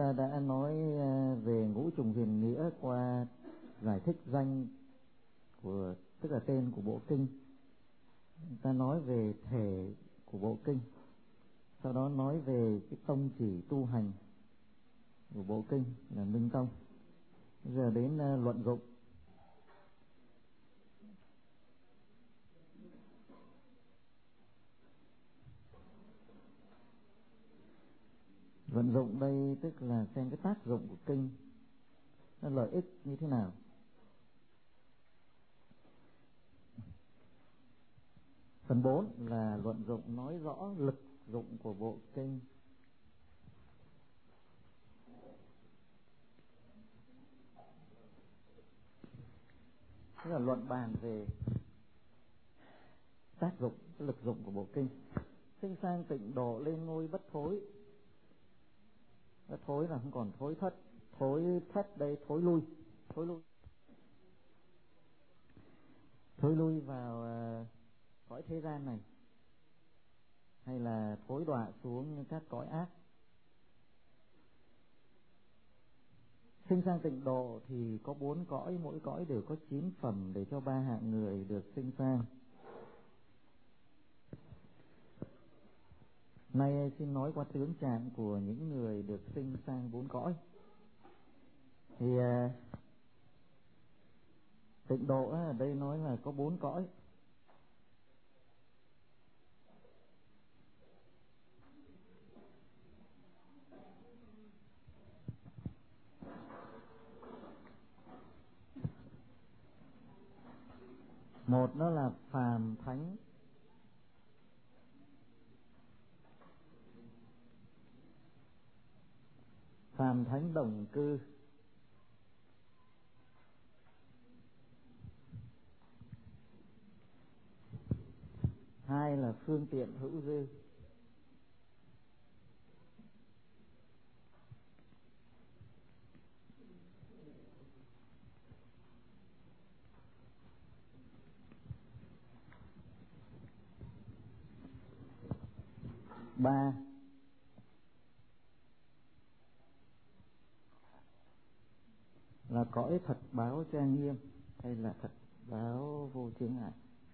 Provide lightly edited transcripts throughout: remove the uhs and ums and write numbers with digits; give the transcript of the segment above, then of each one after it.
ta đã nói về ngũ trùng huyền nghĩa qua giải thích danh của, tức là tên của bộ kinh. Ta nói về thể của bộ kinh, sau đó nói về cái tông chỉ tu hành của bộ kinh là Minh Tông. Bây giờ đến luận dụng. Vận dụng đây tức là xem cái tác dụng của kinh, nó lợi ích như thế nào. Phần 4 là luận dụng, nói rõ lực dụng của bộ kinh. Tức là luận bàn về tác dụng, lực dụng của bộ kinh. Sinh sang tịnh độ, lên ngôi bất thối. Bất thối là không còn thối thất. Thối thất đây thối lui. Thối lui vào cõi thế gian này, hay là thối đọa xuống các cõi ác. Sinh sang tịnh độ thì có 4 cõi, mỗi cõi đều có 9 phẩm để cho 3 hạng người được sinh sang. Nay xin nói qua tướng trạng của những người được sinh sang 4 cõi. Thì tịnh độ ở đây nói là có 4 cõi. Một nó là phàm thánh, phàm thánh đồng cư. Hai là phương tiện hữu dư. Ba là cõi thật báo trang nghiêm, hay là thật báo vô chướng ngại.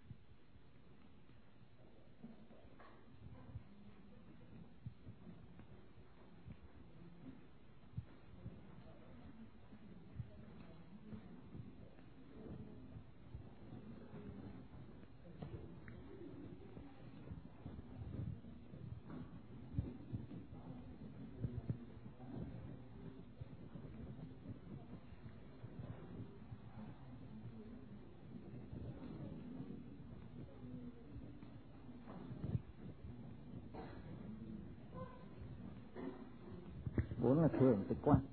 Bốn là thường tịch quan.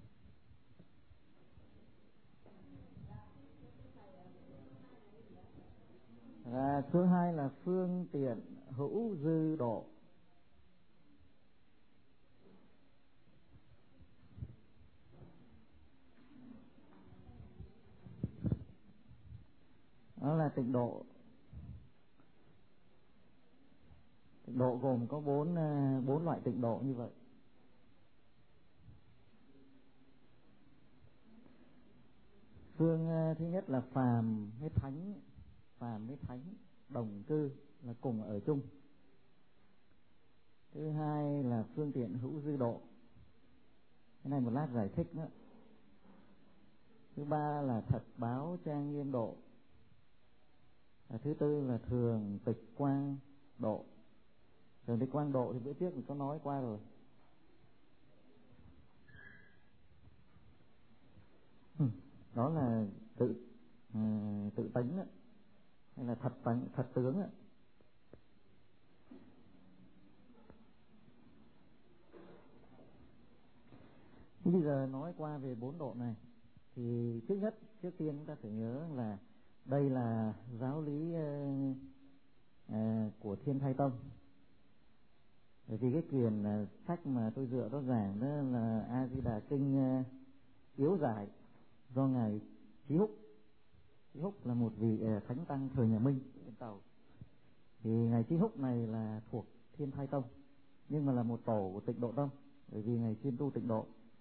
Số 2 là phương tiện hữu dư độ. Đó là tịnh độ. Tịnh độ gồm có 4 loại tịnh độ như vậy. Phương thứ nhất là phàm với thánh. Phàm với thánh đồng cư là cùng ở chung. Thứ hai là phương tiện hữu dư độ. Cái này một lát giải thích nữa. Thứ ba là thật báo trang nghiêm độ. Thứ tư là thường tịch quang độ. Thường tịch quang độ thì bữa trước mình có nói qua rồi. Đó là tự tánh đó, hay là thật tướng đó. Bây giờ nói qua về 4 độ này thì trước tiên chúng ta phải nhớ là đây là giáo lý của Thiên Thai Tông. Bởi vì cái quyền sách mà tôi dựa đó giảng đó là A Di Đà Kinh yếu giải do ngài Chí Húc. Chí Húc là một vị thánh tăng thời nhà Minh trên Tàu. Thì ngài Chí Húc này là thuộc Thiên Thai Tông, nhưng mà là một tổ của Tịnh Độ Tông, bởi vì ngài chuyên tu tịnh độ.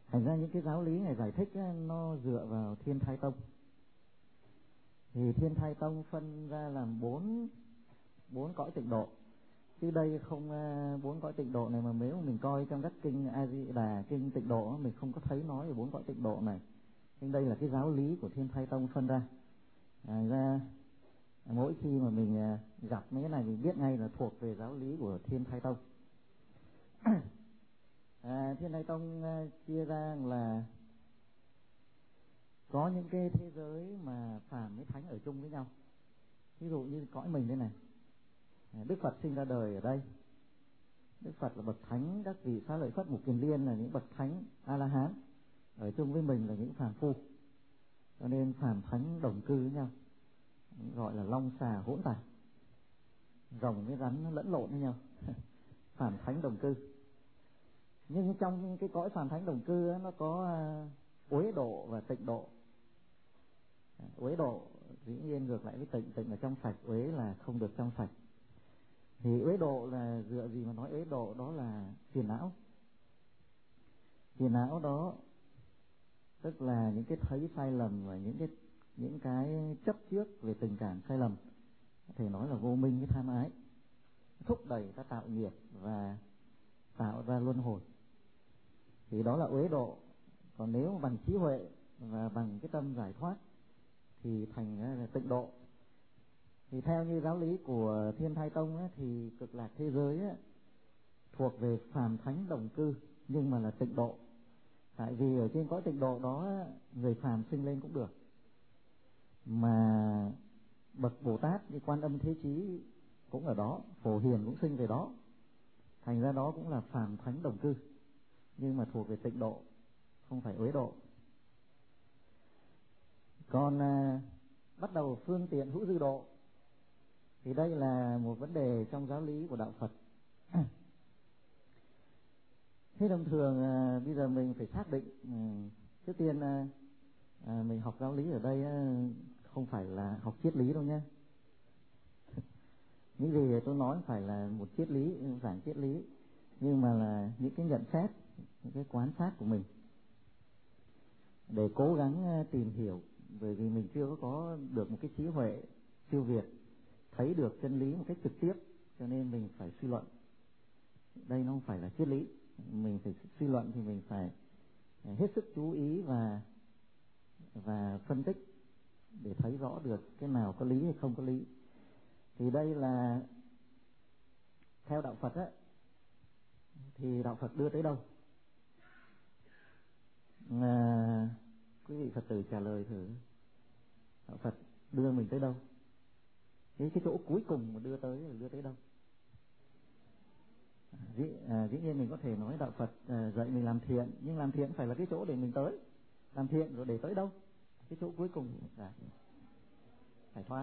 Thành ra những cái giáo lý này giải thích ấy, nó dựa vào Thiên Thai Tông. Thì Thiên Thai Tông phân ra làm bốn cõi tịnh độ. Chứ đây không, bốn cõi tịnh độ này mà nếu mình coi trong các kinh A Di Đà, kinh tịnh độ mình không có thấy nói về bốn cõi tịnh độ này. Nhưng đây là cái giáo lý của Thiên Thai Tông phân ra. Ra mỗi khi mà mình gặp mấy cái này mình biết ngay là thuộc về giáo lý của Thiên Thai Tông. Thiên Thai Tông chia ra là có những cái thế giới mà phàm với thánh ở chung với nhau. Ví dụ như cõi mình đây này, Đức Phật sinh ra đời ở đây. Đức Phật là bậc thánh, các vị Xá Lợi Phất, Mục Kiền Liên là những bậc thánh A La Hán, ở chung với mình là những phàm phu. Cho nên phàm thánh đồng cư với nhau, gọi là long xà hỗn tạp, rồng với rắn nó lẫn lộn với nhau. Phàm thánh đồng cư. Nhưng trong cái cõi phàm thánh đồng cư nó có uế độ và tịnh độ. Uế độ dĩ nhiên ngược lại với tịnh, tịnh là trong sạch, uế là không được trong sạch. Thì uế độ là dựa gì mà nói uế độ? Đó là phiền não. Phiền não đó tức là những cái thấy sai lầm và những cái chấp trước về tình cảm sai lầm, có thể nói là vô minh, cái tham ái thúc đẩy ta tạo nghiệp và tạo ra luân hồi. Thì đó là uế độ. Còn nếu mà bằng trí huệ và bằng cái tâm giải thoát thì thành là tịnh độ. Thì theo như giáo lý của Thiên Thai Tông ấy, thì cực lạc thế giới ấy, thuộc về phàm thánh đồng cư nhưng mà là tịnh độ. Tại vì ở trên cõi tịnh độ đó người phàm sinh lên cũng được, mà bậc Bồ Tát như Quan Âm Thế Chí cũng ở đó, Phổ Hiền cũng sinh về đó. Thành ra đó cũng là phàm thánh đồng cư nhưng mà thuộc về tịnh độ, không phải uế độ. Còn bắt đầu phương tiện hữu dư độ thì đây là một vấn đề trong giáo lý của đạo Phật. Thế thông thường bây giờ mình phải xác định, trước tiên mình học giáo lý ở đây không phải là học triết lý đâu nhé. Những gì tôi nói phải là một triết lý, giảng triết lý, nhưng mà là những cái nhận xét, những cái quan sát của mình để cố gắng tìm hiểu. Bởi vì mình chưa có được một cái trí huệ siêu việt, thấy được chân lý một cách trực tiếp, cho nên mình phải suy luận. Đây nó không phải là triết lý, mình phải suy luận thì mình phải hết sức chú ý và phân tích để thấy rõ được cái nào có lý hay không có lý. Thì đây là theo đạo Phật á, thì đạo Phật đưa tới đâu? Quý vị Phật tử trả lời thử, đạo Phật đưa mình tới đâu? Cái chỗ cuối cùng mà đưa tới đâu? Dĩ nhiên mình có thể nói đạo Phật dạy mình làm thiện, nhưng làm thiện phải là cái chỗ để mình tới. Làm thiện rồi để tới đâu? Cái chỗ cuối cùng là giải thoát.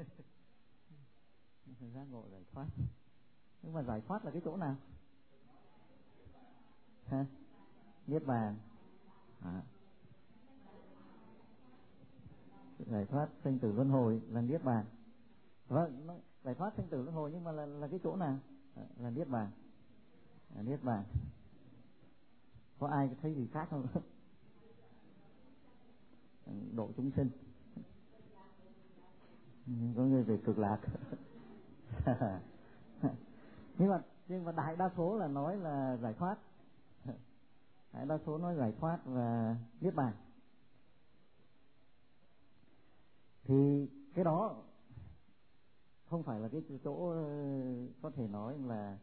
Giác ngộ giải thoát. Nhưng mà giải thoát là cái chỗ nào? Niết bàn. Giải thoát sinh tử luân hồi là niết bàn. Vâng, giải thoát sinh tử luân hồi, nhưng mà là cái chỗ nào? Là niết bàn. Niết bàn. Có ai thấy gì khác không? Độ chúng sinh. Có người về cực lạc. nhưng mà đại đa số là nói là giải thoát. Đại đa số nói giải thoát và niết bàn. Thì cái đó không phải là cái chỗ có thể nói là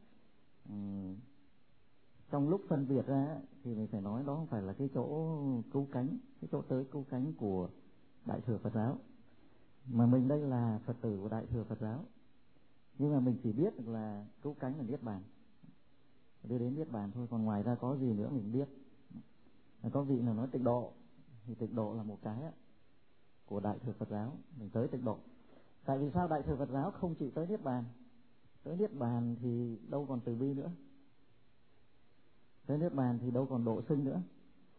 trong lúc phân biệt ra thì mình phải nói đó không phải là cái chỗ cứu cánh, cái chỗ tới cứu cánh của Đại thừa Phật giáo, mà mình đây là Phật tử của Đại thừa Phật giáo. Nhưng mà mình chỉ biết được là cứu cánh là niết bàn, đưa đến niết bàn thôi, còn ngoài ra có gì nữa mình biết. Có vị nào nói tịnh độ thì tịnh độ là một cái của Đại thừa Phật giáo, mình tới tịnh độ. Tại vì sao Đại thừa Phật giáo không chịu tới niết bàn? Tới niết bàn thì đâu còn từ bi nữa, tới niết bàn thì đâu còn độ sinh nữa.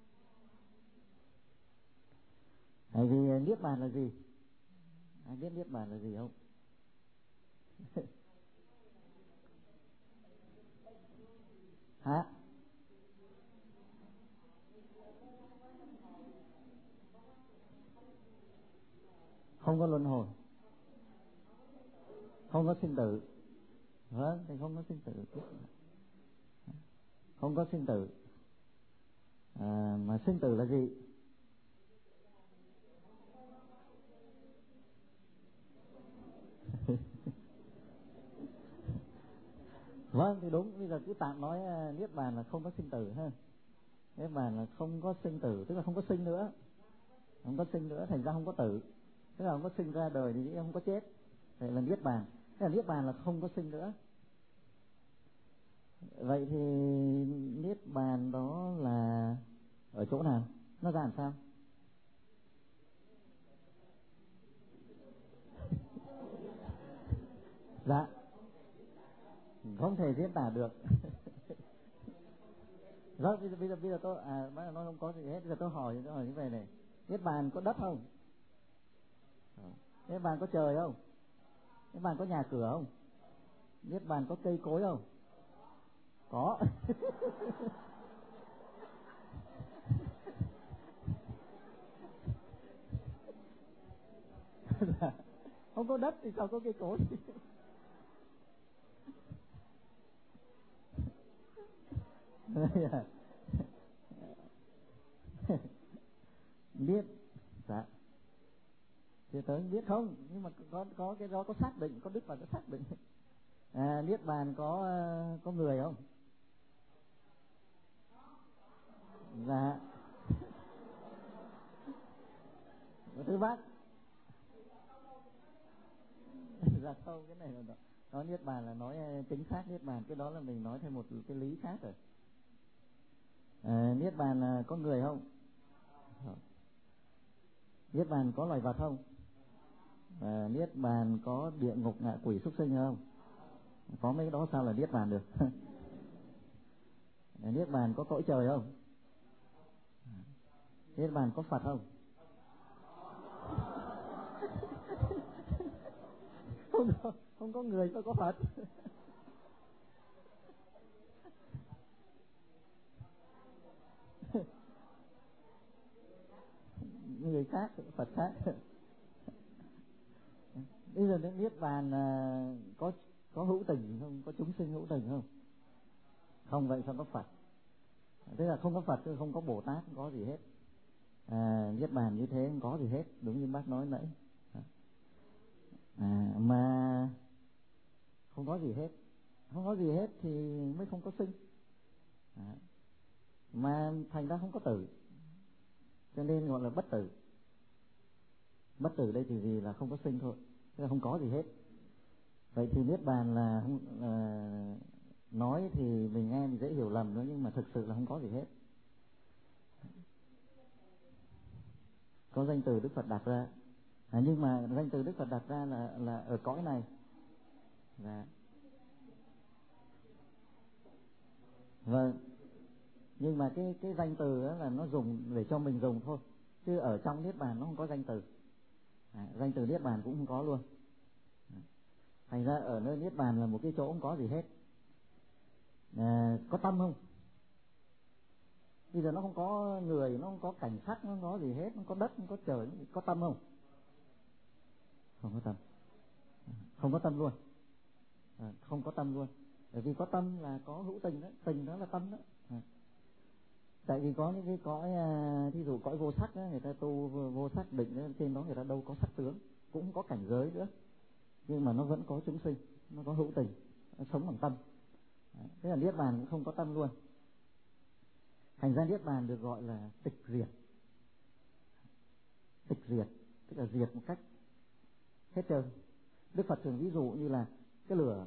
Tại vì niết bàn là gì? Ai biết niết bàn là gì không? có luân hồi, không có sinh tử. Vâng, thì không có sinh tử, không có sinh tử. Mà sinh tử là gì? Vâng, thì đúng. Bây giờ cứ tạm nói niết bàn là không có sinh tử ha. Niết bàn là không có sinh tử, tức là không có sinh nữa, không có sinh nữa, thành ra không có tử, tức là không có sinh ra đời thì không có chết. Vậy là niết bàn. Thế là niết bàn là không có sinh nữa. Vậy thì niết bàn đó là ở chỗ nào? Nó ra làm sao? Dạ, không thể diễn tả được. Rồi bây giờ tôi nó không có gì hết. Bây giờ tôi hỏi như vậy này: niết bàn có đất không? Niết bàn có trời không? Niết bàn có nhà cửa không? Niết bàn có cây cối không? Có. Không có đất thì sao có cây cối? Biết. Dạ, chưa tới biết không, nhưng mà có cái đó có xác định, có đức và có xác định. Niết bàn có người không? Dạ. Thứ bác. Dạ không, cái này là nói niết bàn là nói chính xác niết bàn, cái đó là mình nói thêm một cái lý khác rồi. Niết bàn là có người không? Niết bàn có loài vật không? Niết bàn có địa ngục ngạ quỷ súc sinh không? Có mấy cái đó sao là niết bàn được? Niết bàn có cõi trời không? Niết bàn có Phật không? Không có người mà có Phật. Người khác, Phật khác. Bây giờ đến niết bàn có hữu tình không? Có chúng sinh hữu tình không? Không, vậy sao có Phật? Thế là không có Phật, không có Bồ Tát, không có gì hết. Niết bàn như thế không có gì hết, đúng như bác nói nãy. Mà không có gì hết, không có gì hết thì mới không có sinh. Mà thành ra không có tử, cho nên gọi là bất tử. Bất tử đây thì vì là không có sinh thôi, tức là không có gì hết. Vậy thì niết bàn là nói thì mình nghe mình dễ hiểu lầm nữa, nhưng mà thực sự là không có gì hết. Có danh từ Đức Phật đặt ra, nhưng mà danh từ Đức Phật đặt ra là ở cõi này. Vâng, nhưng mà cái danh từ đó là nó dùng để cho mình dùng thôi, chứ ở trong niết bàn nó không có danh từ. Danh từ niết bàn cũng không có luôn. Thành ra ở nơi niết bàn là một cái chỗ không có gì hết. Có tâm không? Bây giờ nó không có người, nó không có cảnh sắc, nó không có gì hết, nó có đất, không có trời, có tâm không? Không có tâm. Không có tâm luôn. Không có tâm luôn. Bởi vì có tâm là có hữu tình đó, tình đó là tâm đó. Tại vì có những cái cõi, thí dụ cõi vô sắc đó, người ta tu vô sắc định đó, trên đó người ta đâu có sắc tướng, cũng không có cảnh giới nữa, nhưng mà nó vẫn có chúng sinh, nó có hữu tình, nó sống bằng tâm. Thế là niết bàn cũng không có tâm luôn. Thành ra niết bàn được gọi là tịch diệt. Tịch diệt tức là diệt một cách hết trơn. Đức Phật thường ví dụ như là cái lửa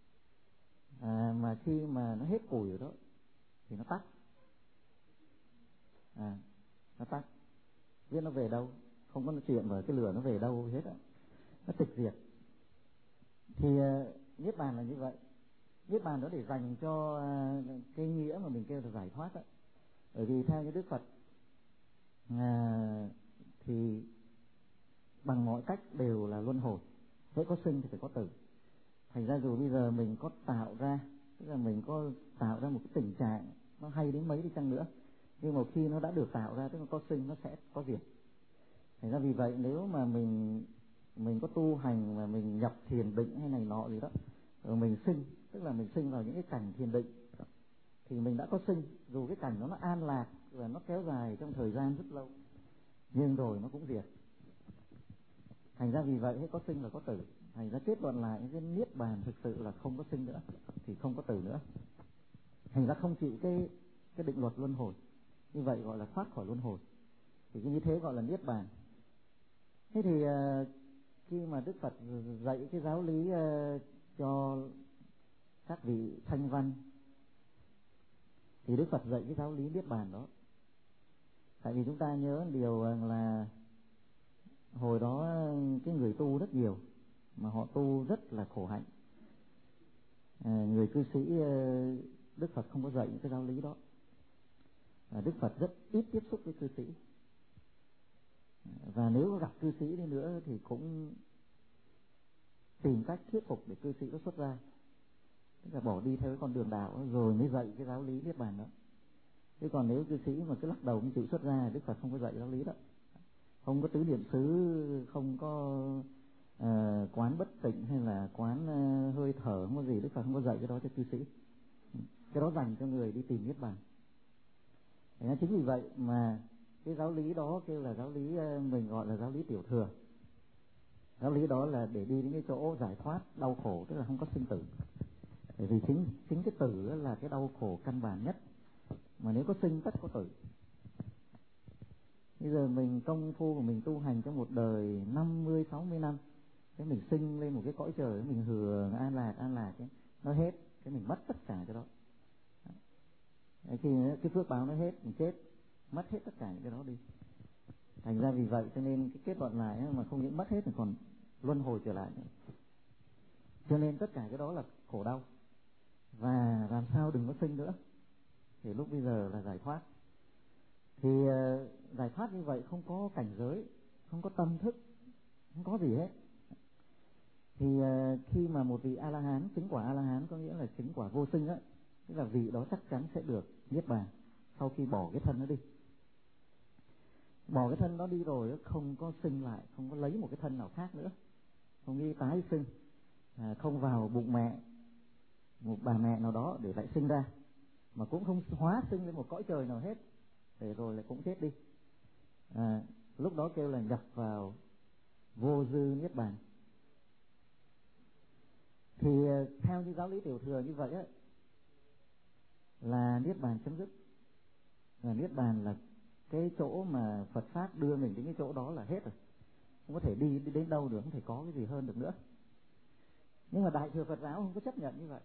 mà khi mà nó hết củi rồi đó thì nó tắt. Nó tắt, biết nó về đâu, không có nói chuyện về cái lửa nó về đâu hết á, nó tịch diệt. Thì niết bàn là như vậy. Niết bàn đó để dành cho cái nghĩa mà mình kêu là giải thoát á. Bởi vì theo như Đức Phật thì bằng mọi cách đều là luân hồi, hễ có sinh thì phải có tử. Thành ra dù bây giờ mình có tạo ra, tức là mình có tạo ra một cái tình trạng nó hay đến mấy đi chăng nữa, nhưng mà khi nó đã được tạo ra, tức là có sinh nó sẽ có diệt. Thành ra vì vậy nếu mà mình mình có tu hành mà mình nhập thiền định hay này nọ gì đó, rồi mình sinh, tức là mình sinh vào những cái cảnh thiền định, thì mình đã có sinh, dù cái cảnh nó an lạc và nó kéo dài trong thời gian rất lâu, nhưng rồi nó cũng diệt. Thành ra vì vậy có sinh là có tử. Thành ra kết luận lại cái niết bàn thực sự là không có sinh nữa, thì không có tử nữa. Thành ra không chịu cái định luật luân hồi, như vậy gọi là thoát khỏi luân hồi, thì như thế gọi là niết bàn. Thế thì khi mà Đức Phật dạy cái giáo lý cho các vị thanh văn, thì Đức Phật dạy cái giáo lý niết bàn đó. Tại vì chúng ta nhớ điều là hồi đó cái người tu rất nhiều, mà họ tu rất là khổ hạnh. Người cư sĩ Đức Phật không có dạy những cái giáo lý đó. Đức Phật rất ít tiếp xúc với cư sĩ, và nếu có gặp cư sĩ đi nữa thì cũng tìm cách thuyết phục để cư sĩ nó xuất ra, tức là bỏ đi theo cái con đường đạo rồi mới dạy cái giáo lý niết bàn đó. Chứ còn nếu cư sĩ mà cứ lắc đầu không chịu xuất ra, Đức Phật không có dạy giáo lý đó. Không có tứ niệm xứ, không có quán bất tịnh hay là quán hơi thở, không có gì, Đức Phật không có dạy cái đó cho cư sĩ. Cái đó dành cho người đi tìm niết bàn. Chính vì vậy mà cái giáo lý đó kêu là giáo lý, mình gọi là giáo lý tiểu thừa. Giáo lý đó là để đi đến cái chỗ giải thoát đau khổ, tức là không có sinh tử. Bởi vì chính cái tử là cái đau khổ căn bản nhất, mà nếu có sinh tất có tử. Bây giờ mình công phu của mình tu hành trong một đời 50-60 năm, cái mình sinh lên một cái cõi trời, mình hưởng an lạc ấy, nó hết, cái mình mất tất cả cái đó. Khi cái phước báo nó hết, mình chết, mất hết tất cả những cái đó đi. Thành ra vì vậy cho nên cái kết luận lại mà không những mất hết mà còn luân hồi trở lại nữa. Cho nên tất cả cái đó là khổ đau, và làm sao đừng có sinh nữa, thì lúc bây giờ là giải thoát. Thì giải thoát như vậy không có cảnh giới, không có tâm thức, không có gì hết. Thì khi mà một vị A-la-hán chứng quả A-la-hán, có nghĩa là chứng quả vô sinh á, tức là vị đó chắc chắn sẽ được niết bàn sau khi bỏ cái thân nó đi. Bỏ cái thân đó đi rồi không có sinh lại, không có lấy một cái thân nào khác nữa, không đi tái sinh, không vào bụng mẹ, một bà mẹ nào đó để lại sinh ra, mà cũng không hóa sinh lên một cõi trời nào hết để rồi lại cũng chết đi. Lúc đó kêu là nhập vào vô dư niết bàn. Thì theo như giáo lý tiểu thừa như vậy á, là niết bàn chấm dứt. Và niết bàn là cái chỗ mà Phật pháp đưa mình đến cái chỗ đó là hết rồi, không có thể đi đến đâu được, không thể có cái gì hơn được nữa. Nhưng mà Đại thừa Phật giáo không có chấp nhận như vậy.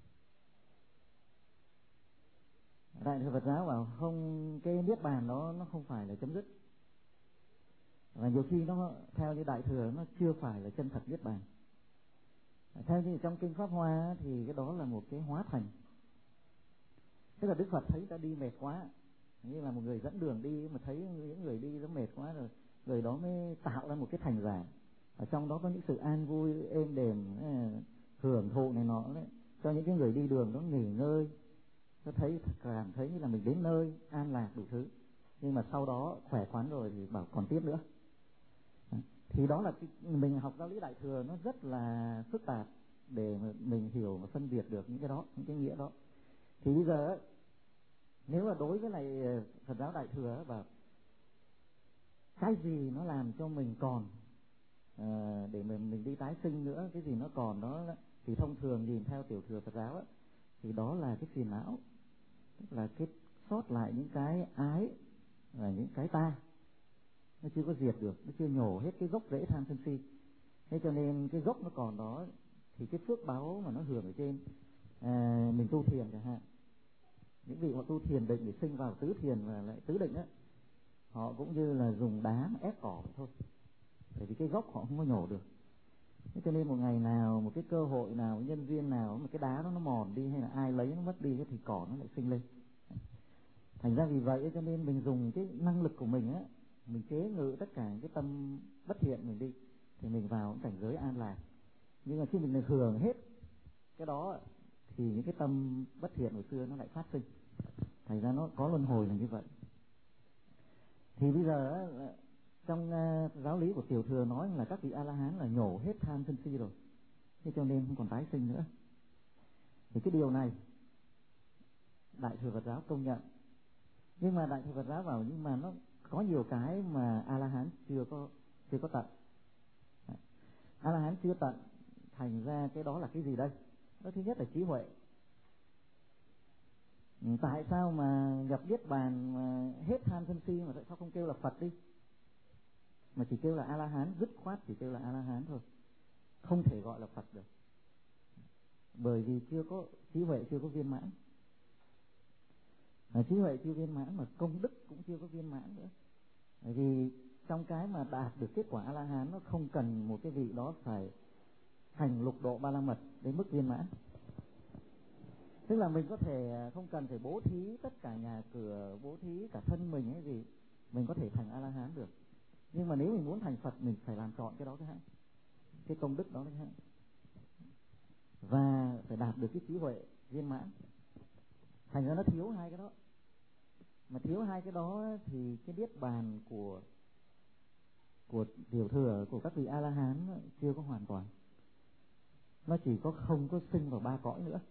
Đại thừa Phật giáo bảo không, cái niết bàn đó nó không phải là chấm dứt, và nhiều khi nó theo như Đại thừa nó chưa phải là chân thật niết bàn. Theo như trong kinh Pháp Hoa thì cái đó là một cái hóa thành, tức là Đức Phật thấy ta đi mệt quá, như là một người dẫn đường đi mà thấy những người đi nó mệt quá rồi, người đó mới tạo ra một cái thành giả, ở trong đó có những sự an vui êm đềm, hưởng thụ này nọ đấy, cho những cái người đi đường đó nghỉ ngơi, nó thấy cảm thấy như là mình đến nơi an lạc đủ thứ. Nhưng mà sau đó khỏe khoắn rồi thì bảo còn tiếp nữa. Thì đó là mình học giáo lý Đại thừa nó rất là phức tạp để mà mình hiểu và phân biệt được những cái đó, những cái nghĩa đó. Thì bây giờ nếu là đối với lại Phật giáo Đại thừa và cái gì nó làm cho mình còn để mình đi tái sinh nữa, cái gì nó còn đó, thì thông thường nhìn theo tiểu thừa Phật giáo thì đó là cái phiền não, tức là cái sót lại những cái ái và những cái ta, nó chưa có diệt được, nó chưa nhổ hết cái gốc rễ tham sân si. Thế cho nên cái gốc nó còn đó, thì cái phước báo mà nó hưởng ở trên, mình tu thiền chẳng hạn, những vị họ tu thiền định để sinh vào tứ thiền và lại tứ định á, họ cũng như là dùng đá mà ép cỏ thôi, bởi vì cái gốc họ không có nhổ được. Thế cho nên một ngày nào, một cái cơ hội nào, nhân duyên nào mà cái đá đó nó mòn đi, hay là ai lấy nó mất đi thì cỏ nó lại sinh lên. Thành ra vì vậy cho nên mình dùng cái năng lực của mình á, mình chế ngự tất cả cái tâm bất thiện mình đi, thì mình vào cảnh giới an lạc. Nhưng mà khi mình hưởng hết cái đó thì những cái tâm bất thiện hồi xưa nó lại phát sinh. Thành ra nó có luân hồi là như vậy. Thì bây giờ trong giáo lý của Tiểu Thừa nói là các vị A La Hán là nhổ hết tham sân si rồi, thế cho nên không còn tái sinh nữa. Thì cái điều này Đại Thừa Phật giáo công nhận, nhưng mà Đại Thừa Phật giáo bảo nhưng mà nó có nhiều cái mà A La Hán chưa có tận. A La Hán chưa tận, thành ra cái đó là cái gì đây? Đó, thứ nhất là trí huệ. Tại sao mà nhập niết bàn mà hết tham sân si mà tại sao không kêu là Phật đi, mà chỉ kêu là A La Hán, dứt khoát chỉ kêu là A La Hán thôi, không thể gọi là Phật được, bởi vì chưa có trí huệ, chưa có viên mãn. Trí huệ chưa viên mãn mà công đức cũng chưa có viên mãn nữa. Bởi vì trong cái mà đạt được kết quả A La Hán nó không cần một cái vị đó phải thành lục độ ba la mật đến mức viên mãn. Tức là mình có thể không cần phải bố thí tất cả nhà cửa, bố thí cả thân mình hay gì, mình có thể thành A La Hán được. Nhưng mà nếu mình muốn thành Phật mình phải làm trọn cái đó cái hãng, cái công đức đó cái hãng, và phải đạt được cái trí huệ viên mãn. Thành ra nó thiếu hai cái đó. Mà thiếu hai cái đó thì cái niết bàn của Tiểu Thừa, của các vị A La Hán chưa có hoàn toàn. Nó chỉ có không có sinh vào ba cõi nữa,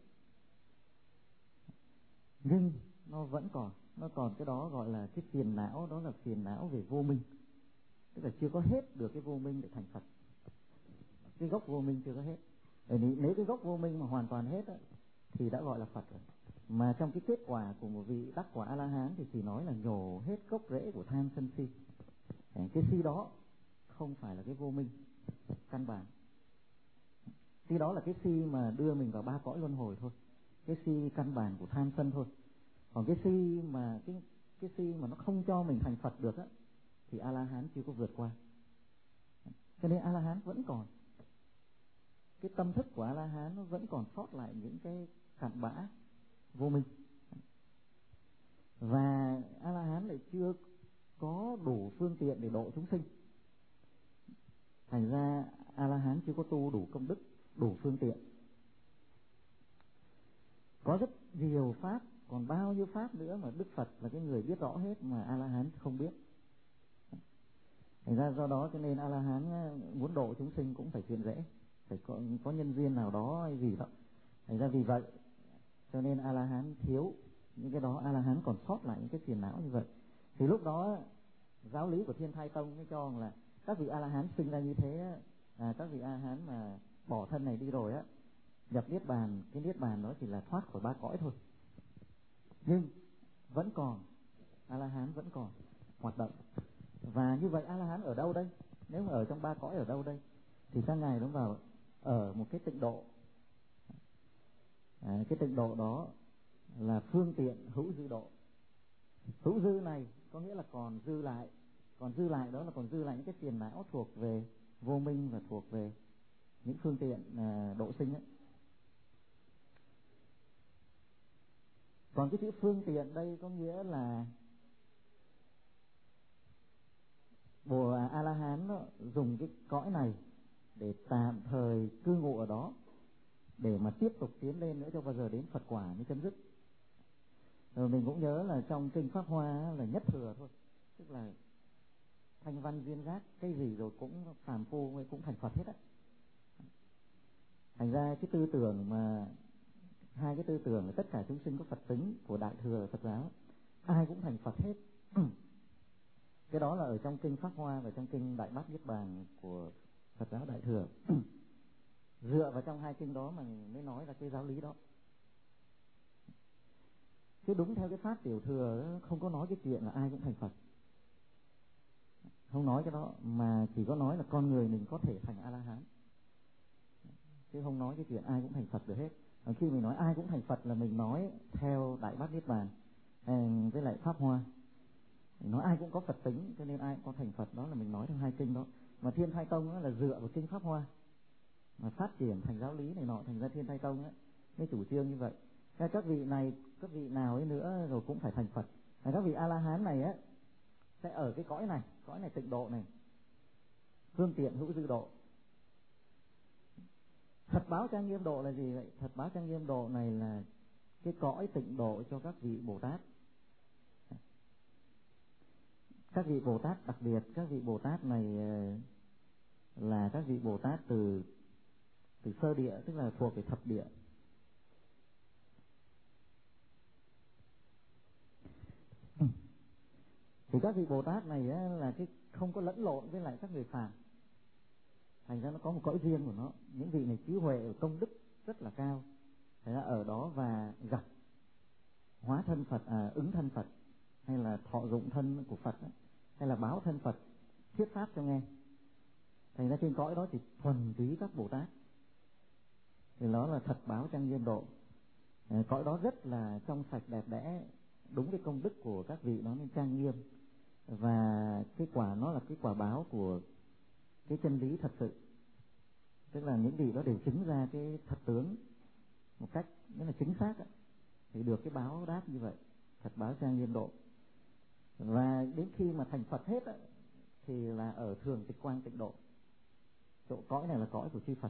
nhưng nó vẫn còn, nó còn cái đó gọi là cái phiền não, đó là phiền não về vô minh. Tức là chưa có hết được cái vô minh để thành Phật, cái gốc vô minh chưa có hết. Nếu cái gốc vô minh mà hoàn toàn hết á, thì đã gọi là Phật rồi. Mà trong cái kết quả của một vị đắc quả A La Hán thì chỉ nói là nhổ hết gốc rễ của tham sân si. Cái si đó không phải là cái vô minh căn bản. Si đó là cái si mà đưa mình vào ba cõi luân hồi thôi, cái si căn bản của tham sân thôi. Còn cái si mà cái si mà nó không cho mình thành Phật được á, thì A La Hán chưa có vượt qua. Cho nên A La Hán vẫn còn, cái tâm thức của A La Hán nó vẫn còn sót lại những cái cặn bã vô minh. Và A La Hán lại chưa có đủ phương tiện để độ chúng sinh. Thành ra A La Hán chưa có tu đủ công đức, đủ phương tiện. Có rất nhiều pháp, còn bao nhiêu pháp nữa mà Đức Phật là cái người biết rõ hết mà A La Hán không biết. Thành ra do đó cho nên A La Hán muốn độ chúng sinh cũng phải chuyện dễ, phải có nhân duyên nào đó hay gì đó. Thành ra vì vậy cho nên A La Hán thiếu những cái đó, A La Hán còn sót lại những cái phiền não như vậy. Thì lúc đó giáo lý của Thiên Thai Tông mới cho rằng là các vị A La Hán sinh ra như thế, các vị A La Hán mà bỏ thân này đi rồi á, nhập niết bàn, cái niết bàn đó chỉ là thoát khỏi ba cõi thôi. Nhưng vẫn còn A La Hán vẫn còn hoạt động. Và như vậy A La Hán ở đâu đây? Nếu mà ở trong ba cõi ở đâu đây? Thì các ngài nó vào ở một cái tịnh độ. Cái tịnh độ đó là phương tiện hữu dư độ. Hữu dư này có nghĩa là còn dư lại, đó là còn dư lại những cái phiền não thuộc về vô minh và thuộc về những phương tiện độ sinh ấy. Còn cái chữ phương tiện đây có nghĩa là Bồ A La Hán dùng cái cõi này để tạm thời cư ngụ ở đó, để mà tiếp tục tiến lên nữa cho bao giờ đến Phật quả mới chấm dứt. Rồi mình cũng nhớ là trong kinh Pháp Hoa là nhất thừa thôi, tức là thanh văn duyên giác cái gì rồi cũng phàm phu cũng thành Phật hết á. Thành ra cái tư tưởng mà hai cái tư tưởng là tất cả chúng sinh có Phật tính của Đại Thừa Phật giáo, ai cũng thành Phật hết. Cái đó là ở trong kinh Pháp Hoa và trong kinh Đại Bát Niết Bàn của Phật giáo Đại Thừa. Dựa vào trong hai kinh đó mà mới nói ra cái giáo lý đó. Chứ đúng theo cái pháp Tiểu Thừa không có nói cái chuyện là ai cũng thành Phật, không nói cái đó, mà chỉ có nói là con người mình có thể thành A La Hán, chứ không nói cái chuyện ai cũng thành Phật được hết. Và khi mình nói ai cũng thành Phật là mình nói theo Đại Bát Niết Bàn với lại Pháp Hoa, mình nói ai cũng có Phật tính cho nên ai cũng có thành Phật, đó là mình nói theo hai kinh đó. Mà Thiên Thai Tông là dựa vào kinh Pháp Hoa mà phát triển thành giáo lý này nọ, thành ra Thiên Thai Tông mới chủ trương như vậy. Các vị này, các vị nào ấy nữa rồi cũng phải thành Phật. Các vị A La Hán này sẽ ở cái cõi này tịnh độ này, phương tiện hữu dư độ. Thật báo trang nghiêm độ là gì vậy? Thật báo trang nghiêm độ này là cái cõi tịnh độ cho các vị Bồ Tát. Các vị Bồ Tát đặc biệt, các vị Bồ Tát này là các vị Bồ Tát từ sơ địa, tức là thuộc về thập địa. Thì các vị Bồ Tát này là cái không có lẫn lộn với lại các người phàm, thành ra nó có một cõi riêng của nó. Những vị này trí huệ công đức rất là cao, thành ra ở đó và gặp hóa thân Phật, ứng thân Phật, hay là thọ dụng thân của Phật, hay là báo thân Phật thuyết pháp cho nghe. Thành ra trên cõi đó thì thuần túy các Bồ Tát, thì đó là thật báo trang nghiêm độ. Cõi đó rất là trong sạch đẹp đẽ, đúng cái công đức của các vị đó nên trang nghiêm, và cái quả nó là cái quả báo của cái chân lý thật sự, tức là những vị đó đều chứng ra cái thật tướng một cách rất là chính xác thì được cái báo đáp như vậy, thật báo trang nghiêm độ. Và đến khi mà thành Phật hết thì là ở thường tịch quang tịnh độ. Chỗ cõi này là cõi của chư Phật.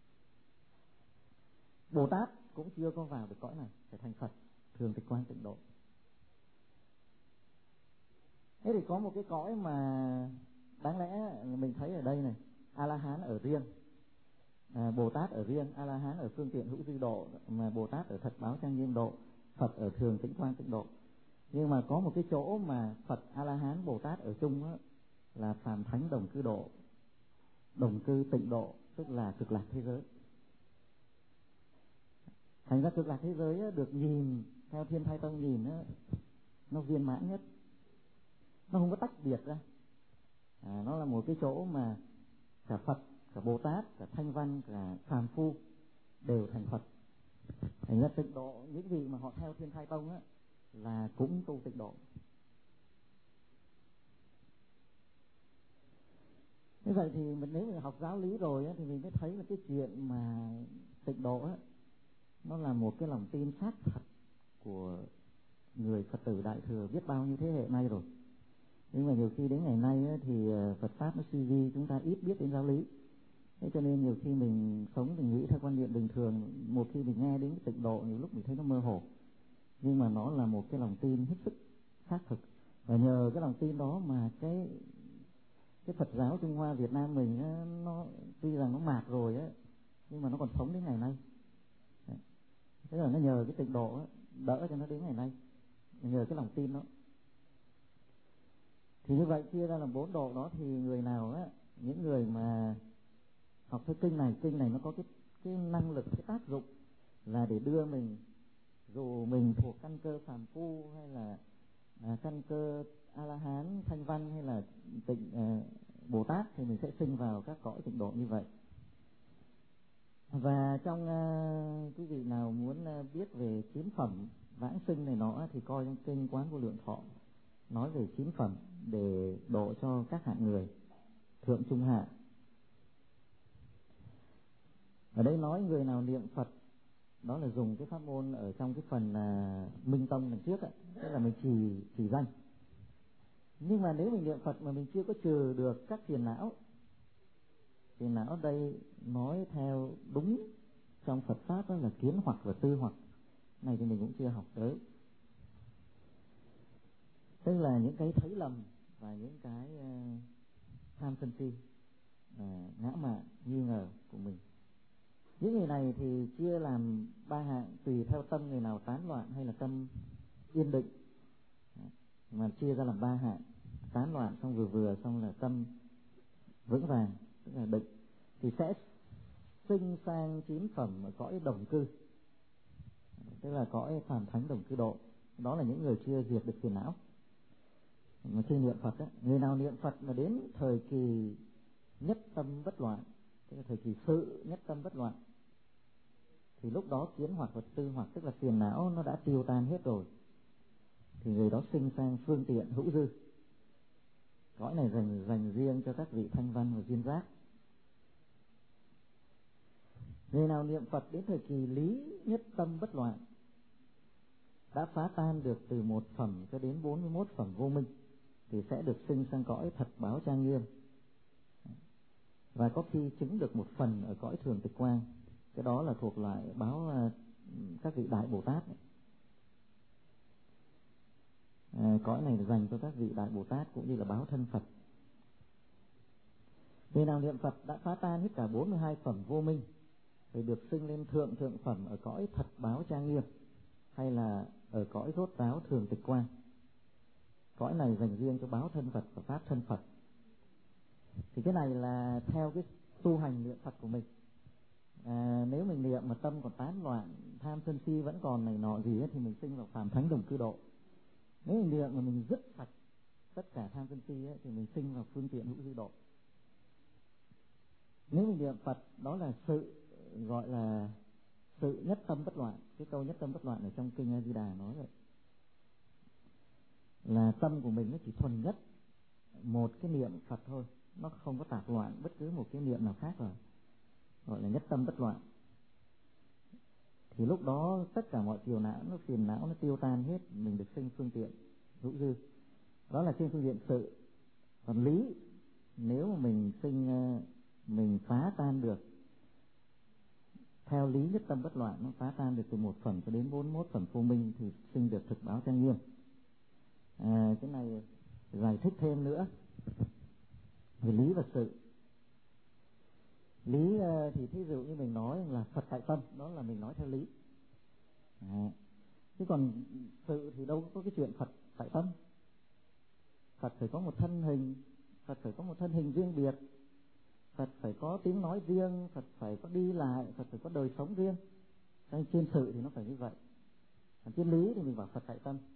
Bồ Tát cũng chưa có vào được cõi này, phải thành Phật thường tịch quang tịnh độ. Thế thì có một cái cõi mà đáng lẽ mình thấy ở đây này, A La Hán ở riêng, Bồ Tát ở riêng, A La Hán ở phương tiện hữu dư độ, mà Bồ Tát ở thật báo trang nghiêm độ, Phật ở thường tĩnh quang tịnh độ. Nhưng mà có một cái chỗ mà Phật, A La Hán, Bồ Tát ở chung là phàm thánh đồng cư độ, đồng cư tịnh độ, tức là cực lạc thế giới. Thành ra cực lạc thế giới được nhìn theo Thiên Thai Tông nhìn nó viên mãn nhất, nó không có tách biệt ra. Nó là một cái chỗ mà cả Phật, cả Bồ Tát, cả Thanh Văn, cả phàm phu đều thành Phật. Thành ra tịnh độ, những vị mà họ theo Thiên Thai Tông là cũng tu tịnh độ. Như vậy thì nếu mình học giáo lý rồi thì mình mới thấy là cái chuyện mà tịnh độ nó là một cái lòng tin xác thật của người Phật tử Đại Thừa biết bao nhiêu thế hệ nay rồi. Nhưng mà nhiều khi đến ngày nay thì Phật pháp nó suy vi, chúng ta ít biết đến giáo lý. Thế cho nên nhiều khi mình sống mình nghĩ theo quan niệm bình thường, một khi mình nghe đến tịnh độ nhiều lúc mình thấy nó mơ hồ, nhưng mà nó là một cái lòng tin hết sức xác thực. Và nhờ cái lòng tin đó mà cái Phật giáo Trung Hoa Việt Nam mình nó tuy rằng nó mạt rồi nhưng mà nó còn sống đến ngày nay. Thế là nó nhờ cái tịnh độ đỡ cho nó đến ngày nay, nhờ cái lòng tin đó. Thì như vậy chia ra làm 4 độ đó, thì người nào những người mà học theo kinh này nó có cái năng lực, cái tác dụng là để đưa mình, dù mình thuộc căn cơ phàm phu hay là căn cơ A La Hán, Thanh Văn hay là tịnh Bồ Tát, thì mình sẽ sinh vào các cõi tịnh độ như vậy. Và trong quý vị nào muốn biết về 9 phẩm vãng sinh này nọ thì coi trong kinh Quán Vô Lượng Thọ nói về 9 phẩm để độ cho các hạng người thượng trung hạ. Ở đây nói người nào niệm Phật, đó là dùng cái pháp môn ở trong cái phần Minh Tông lần trước tức là mình chỉ danh. Nhưng mà nếu mình niệm Phật mà mình chưa có trừ được các phiền não ở đây nói theo đúng trong Phật pháp đó là kiến hoặc và tư hoặc, này thì mình cũng chưa học tới. Tức là những cái thấy lầm và những cái tham sân si, ngã mạn, nghi ngờ của mình. Những người này thì chia làm 3 hạng, tùy theo tâm người nào tán loạn hay là tâm yên định, mà chia ra làm 3 hạng. Tán loạn xong vừa xong là tâm vững vàng, tức là định, thì sẽ sinh sang 9 phẩm ở cõi đồng cư, tức là cõi phàm thánh đồng cư độ. Đó là những người chưa diệt được phiền não mà chưa niệm Phật Người nào niệm Phật mà đến thời kỳ nhất tâm bất loạn, tức là thời kỳ sự nhất tâm bất loạn, thì lúc đó kiến hoặc và tư hoặc, tức là phiền não nó đã tiêu tan hết rồi, thì người đó sinh sang phương tiện hữu dư. Cõi này dành riêng cho các vị thanh văn và duyên giác. Người nào niệm Phật đến thời kỳ lý nhất tâm bất loạn, đã phá tan được từ 1 phẩm cho đến 41 phẩm vô minh, thì sẽ được sinh sang cõi thật báo trang nghiêm, và có khi chứng được một phần ở cõi thường tịch quang. Cái đó là thuộc loại báo các vị Đại Bồ Tát. Cõi này là dành cho các vị Đại Bồ Tát cũng như là báo thân Phật. Người nào niệm Phật đã phá tan hết cả 42 phẩm vô minh, phải được sinh lên thượng phẩm ở cõi thật báo trang nghiêm, hay là ở cõi rốt ráo thường tịch quang. Cõi này dành riêng cho báo thân Phật và pháp thân Phật. Thì cái này là theo cái tu hành niệm Phật của mình. Nếu mình niệm mà tâm còn tán loạn, tham sân si vẫn còn này nọ gì ấy, thì mình sinh vào phàm thánh đồng cư độ. Nếu mình niệm mà mình dứt sạch tất cả tham sân si ấy, thì mình sinh vào phương tiện hữu dư độ. Nếu mình niệm Phật, đó là sự gọi là sự nhất tâm bất loạn. Cái câu nhất tâm bất loạn ở trong kinh A Di Đà nói vậy, là tâm của mình nó chỉ thuần nhất một cái niệm Phật thôi, nó không có tạp loạn bất cứ một cái niệm nào khác rồi, gọi là nhất tâm bất loạn. Thì lúc đó tất cả mọi phiền não nó tiêu tan hết, mình được sinh phương tiện hữu dư. Đó là trên phương diện sự. Còn lý, nếu mà mình phá tan được theo lý nhất tâm bất loạn, nó phá tan được từ 1 phẩm cho đến 41 phẩm vô minh, thì sinh được thực báo trang nghiêm. Cái này giải thích thêm nữa về lý và sự. Lý thì thí dụ như mình nói là Phật tại tâm, đó là mình nói theo lý. Chứ còn sự thì đâu có cái chuyện Phật tại tâm. Phật phải có một thân hình, Phật phải có một thân hình riêng biệt, Phật phải có tiếng nói riêng, Phật phải có đi lại, Phật phải có đời sống riêng. Trên sự thì nó phải như vậy. Còn trên lý thì mình bảo Phật tại tâm.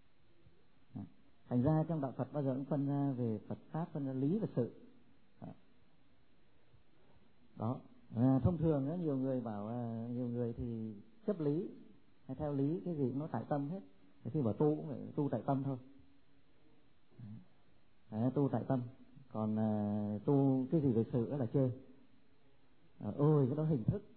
Thành ra trong đạo Phật bao giờ cũng phân ra về Phật pháp, phân ra lý và sự. Đó. Thông thường đó, nhiều người bảo, nhiều người thì chấp lý hay theo lý, cái gì cũng nói tại tâm hết. Thì khi bảo tu cũng phải tu tại tâm thôi. Tu tại tâm. Còn tu cái gì về sự đó là chê. Ôi cái đó hình thức.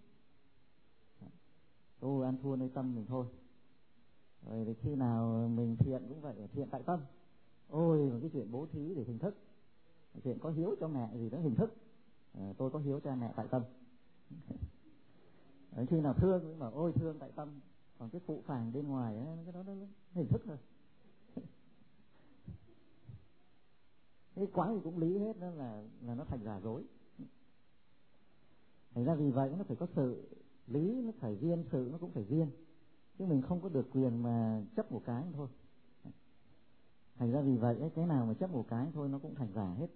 Tu ăn thua nơi tâm mình thôi. Rồi thì khi nào mình thiện cũng vậy, thiện tại tâm. Ôi cái chuyện bố thí để hình thức, chuyện có hiếu cho mẹ gì đó hình thức. Tôi có hiếu cha mẹ tại tâm. Khi nào thương cũng bảo ôi thương tại tâm. Còn cái phụ phàng bên ngoài ấy, cái đó nó hình thức thôi. Cái quái gì cũng lý hết, đó là nó thành giả dối. Thành ra vì vậy nó phải có sự, lý nó phải viên, sự nó cũng phải viên, chứ mình không có được quyền mà chấp một cái thôi. Thành ra vì vậy cái nào mà chấp một cái thôi nó cũng thành giả hết.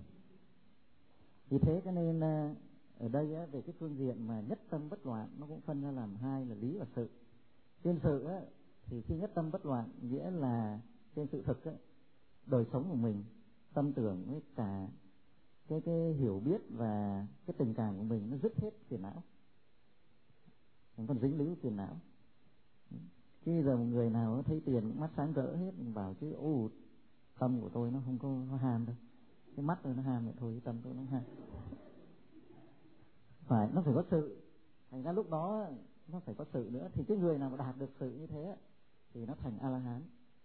Vì thế cho nên ở đây về cái phương diện mà nhất tâm bất loạn, nó cũng phân ra làm hai là lý và sự. Trên sự thì khi nhất tâm bất loạn nghĩa là trên sự thực đời sống của mình, tâm tưởng với cả cái hiểu biết và cái tình cảm của mình nó dứt hết phiền não, không còn dính líu phiền não. Chứ bây giờ một người nào thấy tiền mắt sáng rỡ hết, mình bảo chứ tâm của tôi nó không có ham đâu, cái mắt tôi nó ham vậy thôi, cái tâm tôi nó ham. Nó phải có sự. Thành ra lúc đó nó phải có sự nữa. Thì cái người nào mà đạt được sự như thế thì nó thành A-la-hán.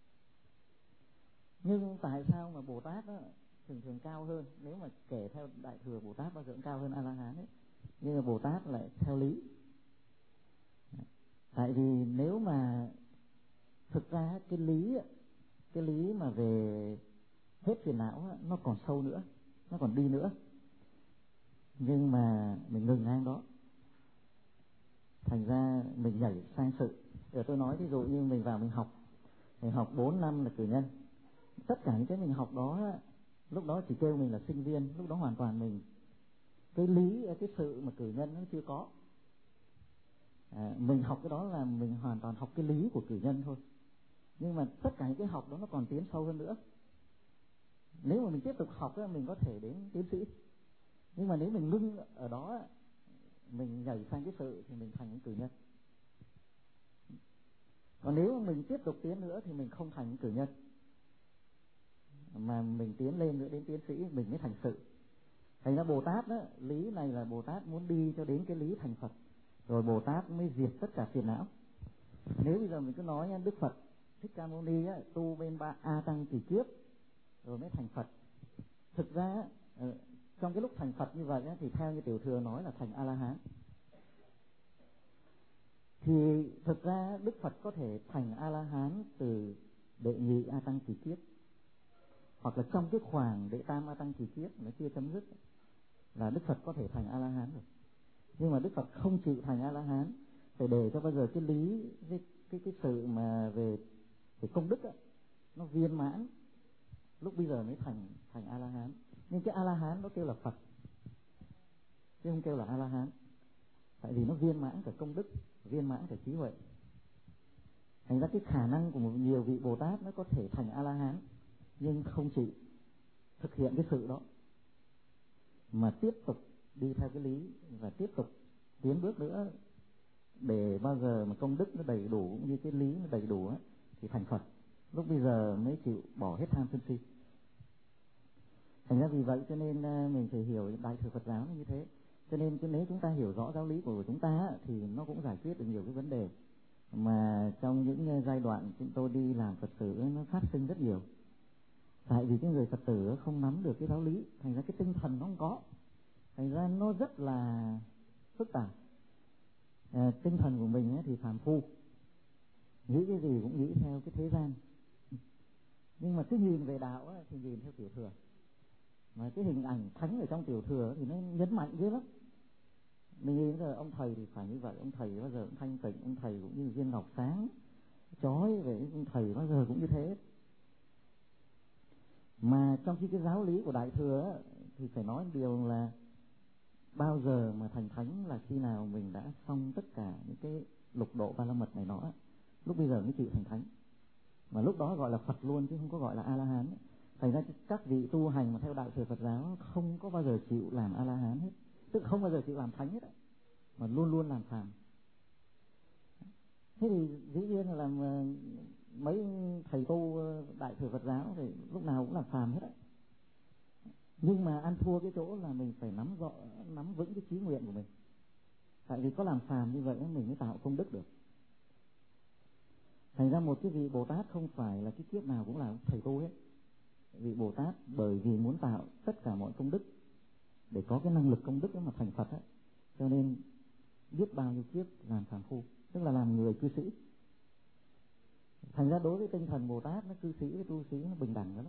Nhưng tại sao mà Bồ Tát thường cao hơn? Nếu mà kể theo Đại Thừa, Bồ Tát bao giờ cũng cao hơn A-la-hán ấy. Nhưng mà Bồ Tát lại theo lý. Tại vì nếu mà thực ra cái lý mà về hết phiền não nó còn sâu nữa, nó còn đi nữa. Nhưng mà mình ngừng ngang đó. Thành ra mình nhảy sang sự. Giờ tôi nói ví dụ như mình vào mình học 4 năm là cử nhân. Tất cả những cái mình học đó, lúc đó chỉ kêu mình là sinh viên, lúc đó hoàn toàn mình cái lý, cái sự mà cử nhân nó chưa có. Mình học cái đó là mình hoàn toàn học cái lý của cử nhân thôi. Nhưng mà tất cả những cái học đó nó còn tiến sâu hơn nữa. Nếu mà mình tiếp tục học mình có thể đến tiến sĩ. Nhưng mà nếu mình ngưng ở đó, mình nhảy sang cái sự thì mình thành những cử nhân. Còn nếu mà mình tiếp tục tiến nữa thì mình không thành những cử nhân, mà mình tiến lên nữa đến tiến sĩ mình mới thành sự. Thành ra Bồ Tát lý này là Bồ Tát muốn đi cho đến cái lý thành Phật, rồi Bồ Tát mới diệt tất cả phiền não. Nếu bây giờ mình cứ nói Đức Phật Thích Ca Mâu Ni tu bên 3 A Tăng kỳ kiếp rồi mới thành Phật. Thực ra trong cái lúc thành Phật như vậy thì theo như Tiểu Thừa nói là thành A-la-hán. Thì thực ra Đức Phật có thể thành A-la-hán từ đệ nhị a tăng kỳ kiếp, hoặc là trong cái khoảng đệ tam a tăng kỳ kiếp nó chưa chấm dứt là Đức Phật có thể thành A La Hán rồi. Nhưng mà Đức Phật không chịu thành A La Hán, phải để cho bao giờ cái lý cái sự mà về công đức ấy, nó viên mãn, lúc bây giờ mới thành A La Hán. Nhưng cái A La Hán nó kêu là Phật chứ không kêu là A La Hán, tại vì nó viên mãn cả công đức, viên mãn cả trí huệ. Thành ra cái khả năng của một nhiều vị Bồ Tát nó có thể thành A La Hán nhưng không chịu thực hiện cái sự đó, mà tiếp tục đi theo cái lý và tiếp tục tiến bước nữa, để bao giờ mà công đức nó đầy đủ cũng như cái lý nó đầy đủ ấy, thì thành Phật. Lúc bây giờ mới chịu bỏ hết tham sân si. Thành ra vì vậy cho nên mình phải hiểu Đại thừa Phật giáo như thế. Cho nên nếu chúng ta hiểu rõ giáo lý của chúng ta thì nó cũng giải quyết được nhiều cái vấn đề mà trong những giai đoạn chúng tôi đi làm Phật tử nó phát sinh rất nhiều. Tại vì cái người Phật tử không nắm được cái giáo lý, thành ra cái tinh thần nó không có, thành ra nó rất là phức tạp. Tinh thần của mình thì phàm phu, nghĩ cái gì cũng nghĩ theo cái thế gian, nhưng mà cứ nhìn về đạo thì nhìn theo tiểu thừa. Mà cái hình ảnh thánh ở trong tiểu thừa thì nó nhấn mạnh ghê lắm. Mình nghĩ là ông thầy thì phải như vậy, ông thầy bao giờ cũng thanh tịnh, ông thầy cũng như viên ngọc sáng chói, về ông thầy bao giờ cũng như thế. Mà trong khi cái giáo lý của Đại thừa thì phải nói điều là bao giờ mà thành thánh là khi nào mình đã xong tất cả những cái lục độ ba la mật này nọ, lúc bây giờ mới chịu thành thánh. Mà lúc đó gọi là Phật luôn chứ không có gọi là A La Hán. Thành ra các vị tu hành mà theo Đại thừa Phật giáo không có bao giờ chịu làm A La Hán hết, tức không bao giờ chịu làm thánh hết, mà luôn luôn làm phàm. Thế thì dĩ nhiên là làm mấy thầy tu Đại thừa Phật giáo thì lúc nào cũng làm phàm hết. Nhưng mà ăn thua cái chỗ là mình phải nắm vững cái chí nguyện của mình. Tại vì có làm phàm như vậy mình mới tạo công đức được. Thành ra một cái vị Bồ Tát không phải là cái kiếp nào cũng là thầy tu hết. Vị Bồ Tát bởi vì muốn tạo tất cả mọi công đức để có cái năng lực công đức mà thành Phật ấy, cho nên biết bao nhiêu kiếp làm phàm phu, tức là làm người cư sĩ. Thành ra đối với tinh thần Bồ Tát, nó cư sĩ với tu sĩ nó bình đẳng lắm,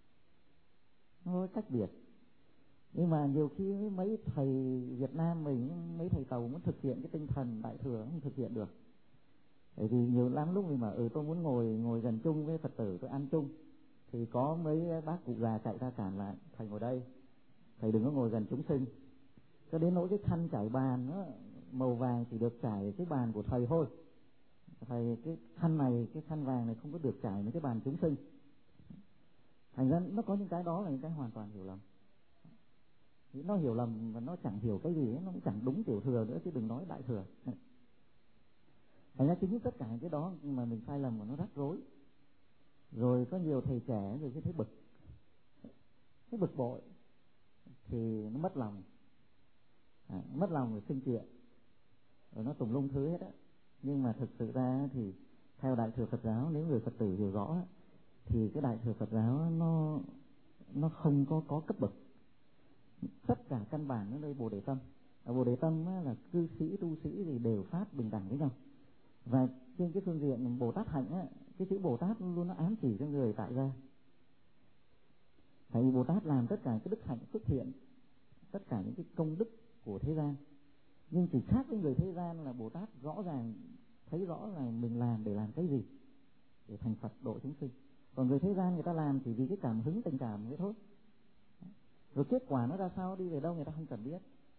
nó có cách biệt. Nhưng mà nhiều khi mấy thầy Việt Nam mình, mấy thầy Tàu muốn thực hiện cái tinh thần Đại thừa không thực hiện được. Bởi vì nhiều lắm lúc mình mà tôi muốn ngồi gần chung với Phật tử, tôi ăn chung, thì có mấy bác cụ già chạy ra cản lại: thầy ngồi đây, thầy đừng có ngồi gần chúng sinh. Cho đến nỗi cái khăn trải bàn đó, màu vàng chỉ được trải cái bàn của thầy thôi, thầy cái khăn này, cái khăn vàng này không có được trải mấy cái bàn chúng sinh. Thành ra nó có những cái đó là những cái hoàn toàn hiểu lầm. Nó hiểu lầm và nó chẳng hiểu cái gì, nó cũng chẳng đúng tiểu thừa nữa chứ đừng nói Đại thừa. Thành ra chính tất cả những cái đó mà mình sai lầm và nó rắc rối. Rồi có nhiều thầy trẻ rồi cái thấy bực bội thì nó mất lòng, mất lòng rồi sinh chuyện, rồi nó tùm lum thứ hết á. Nhưng mà thực sự ra thì theo Đại thừa Phật giáo, nếu người Phật tử hiểu rõ thì cái Đại thừa Phật giáo nó không có cấp bậc. Tất cả căn bản nó nơi Bồ Đề Tâm. Ở Bồ Đề Tâm là cư sĩ tu sĩ thì đều phát bình đẳng với nhau. Và trên cái phương diện Bồ Tát hạnh cái chữ Bồ Tát luôn nó ám chỉ cho người tại gia. Tại vì Bồ Tát làm tất cả cái đức hạnh phước thiện, tất cả những cái công đức của thế gian. Nhưng chỉ khác với người thế gian là Bồ Tát rõ ràng thấy rõ là mình làm để làm cái gì, để thành Phật độ chúng sinh. Còn người thế gian người ta làm chỉ vì cái cảm hứng tình cảm vậy thôi. Rồi kết quả nó ra sao, đi về đâu người ta không cần biết.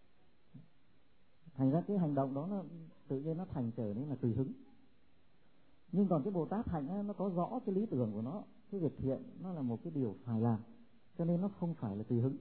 Thành ra cái hành động đó nó tự nhiên nó thành trở nên là tùy hứng. Nhưng còn cái Bồ Tát hạnh nó có rõ cái lý tưởng của nó, cái việc thiện nó là một cái điều phải làm, cho nên nó không phải là tùy hứng,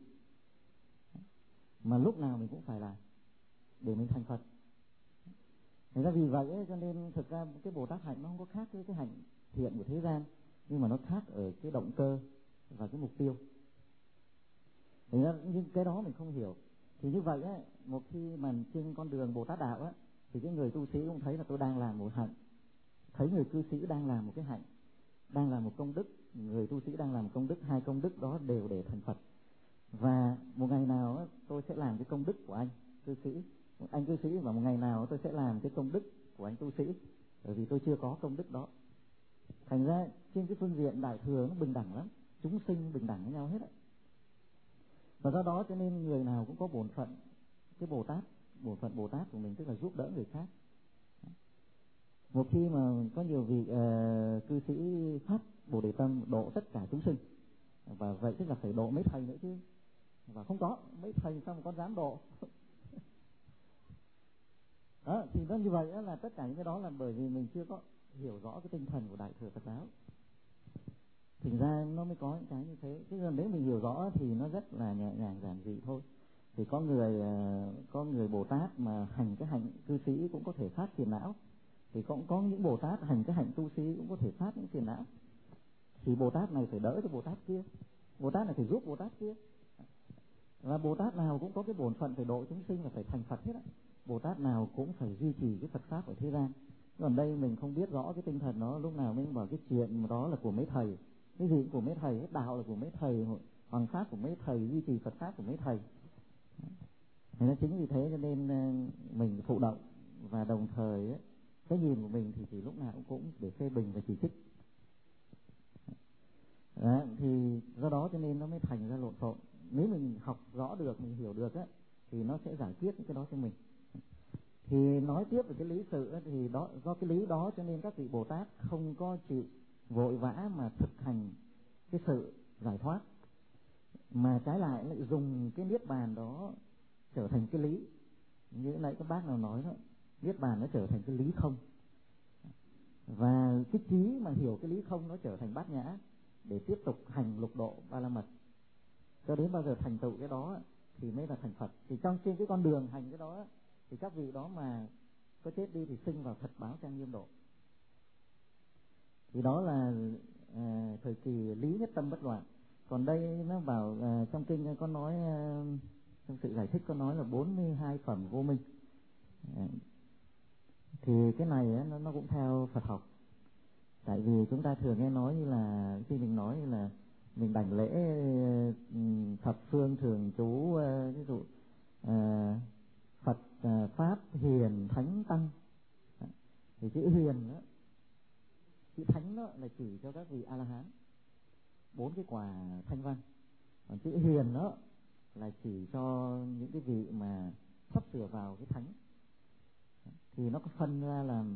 mà lúc nào mình cũng phải làm để mình thành Phật. Thành ra vì vậy cho nên thực ra cái Bồ Tát hạnh nó không có khác với cái hạnh thiện của thế gian, nhưng mà nó khác ở cái động cơ và cái mục tiêu. Thành ra nhưng cái đó mình không hiểu. Thì như vậy một khi mà trên con đường Bồ Tát đạo thì cái người tu sĩ cũng thấy là tôi đang làm một hạnh, thấy người cư sĩ đang làm một cái hạnh, đang làm một công đức, người tu sĩ đang làm một công đức, hai công đức đó đều để thành Phật. Và một ngày nào tôi sẽ làm cái công đức của anh cư sĩ, và một ngày nào tôi sẽ làm cái công đức của anh tu sĩ, bởi vì tôi chưa có công đức đó. Thành ra trên cái phương diện đại thừa nó bình đẳng lắm, chúng sinh bình đẳng với nhau hết á. Và do đó cho nên người nào cũng có bổn phận, cái bổn phận Bồ Tát của mình, tức là giúp đỡ người khác. Một khi mà có nhiều vị cư sĩ phát Bồ Đề tâm độ tất cả chúng sinh, và vậy tức là phải độ mấy thầy nữa chứ, và không có mấy thầy sao mà con dám độ. Đó, thì nó như vậy đó, là tất cả những cái đó là bởi vì mình chưa có hiểu rõ cái tinh thần của đại thừa Phật giáo. Thành ra nó mới có những cái như thế. Chứ còn nếu mình hiểu rõ thì nó rất là nhẹ nhàng giản dị thôi. Thì có người Bồ Tát mà hành cái hạnh cư sĩ cũng có thể phát phiền não, thì cũng có những Bồ Tát hành cái hạnh tu sĩ cũng có thể phát những phiền não. Thì Bồ Tát này phải đỡ cho Bồ Tát kia, Bồ Tát này phải giúp Bồ Tát kia. Và Bồ Tát nào cũng có cái bổn phận phải độ chúng sinh và phải thành Phật hết á. Bồ Tát nào cũng phải duy trì cái Phật pháp ở thế gian. Còn đây mình không biết rõ cái tinh thần đó, lúc nào mình bảo cái chuyện mà đó là của mấy thầy, cái gì cũng của mấy thầy, đạo là của mấy thầy, hoàng pháp của mấy thầy, duy trì Phật pháp của mấy thầy. Thế nên chính vì thế cho nên mình thụ động, và đồng thời ấy, cái nhìn của mình thì chỉ lúc nào cũng để phê bình và chỉ trích. Đó, thì do đó cho nên nó mới thành ra lộn xộn. Nếu mình học rõ được, mình hiểu được á, thì nó sẽ giải quyết những cái đó cho mình. Thì nói tiếp về cái lý sự á, thì đó, do cái lý đó cho nên các vị Bồ Tát không có chịu vội vã mà thực hành cái sự giải thoát, mà trái lại lại dùng cái niết bàn đó trở thành cái lý. Như nãy các bác nào nói đó, niết bàn nó trở thành cái lý không, và cái trí mà hiểu cái lý không nó trở thành bát nhã, để tiếp tục hành lục độ ba la mật cho đến bao giờ thành tựu cái đó thì mới là thành Phật. Thì trong trên cái con đường hành cái đó thì các vị đó mà có chết đi thì sinh vào thật báo trang nghiêm độ. Thì đó là thời kỳ lý nhất tâm bất loạn. Còn đây nó bảo trong kinh có nói, trong sự giải thích có nói là 42 phẩm vô minh. Thì cái này nó cũng theo Phật học. Tại vì chúng ta thường nghe nói như là khi mình nói như là mình đảnh lễ thập phương thường trú, ví dụ Phật, Pháp, Hiền, Thánh, Tăng. Thì chữ hiền đó, chữ thánh đó là chỉ cho các vị A-la-hán, 4 cái quả thanh văn. Còn chữ hiền đó là chỉ cho những cái vị mà sắp sửa vào cái thánh. Thì nó có phân ra làm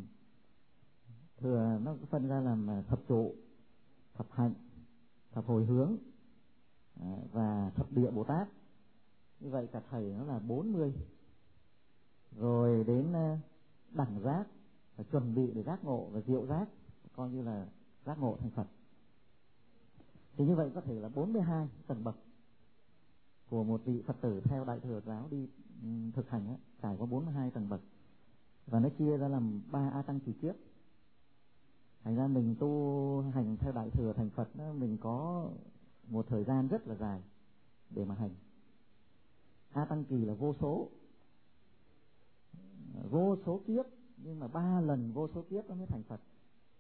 thập trụ, thập hạnh, thập hồi hướng và thập địa Bồ Tát. Như vậy cả thầy nó là 40. Rồi đến đẳng giác, và chuẩn bị để giác ngộ, và diệu giác coi như là giác ngộ thành Phật. Thì như vậy có thể là 42 tầng bậc của một vị Phật tử theo Đại thừa giáo đi thực hành trải qua 42 tầng bậc, và nó chia ra làm 3 A Tăng kỳ kiếp. Thành ra mình tu hành theo Đại thừa thành Phật đó, mình có một thời gian rất là dài để mà hành. A Tăng kỳ là vô số kiếp, nhưng mà 3 lần vô số kiếp nó mới thành Phật.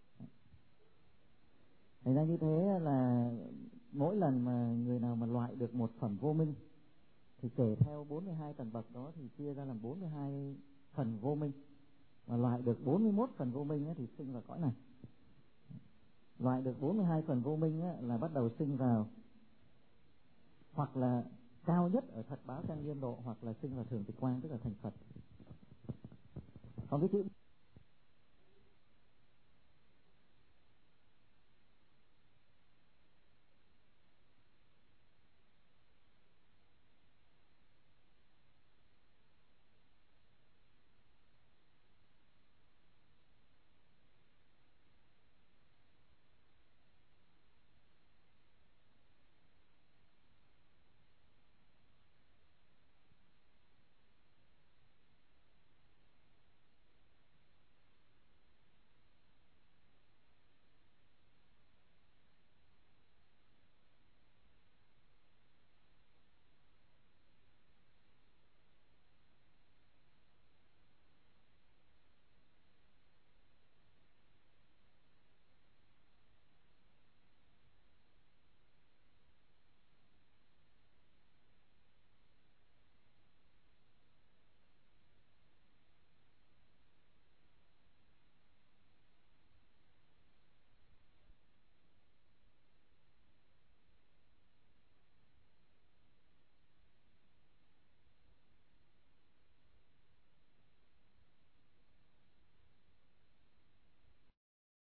Thành ra như thế là mỗi lần mà người nào mà loại được một phẩm vô minh thì kể theo 42 tầng bậc đó thì chia ra làm 42 phần vô minh. Mà loại được 41 phần vô minh thì sinh vào cõi này. Loại được 42 phần vô minh là bắt đầu sinh vào hoặc là cao nhất ở thật báo trang nghiêm độ, hoặc là sinh vào thường tịch quang, tức là thành Phật. Còn cái chữ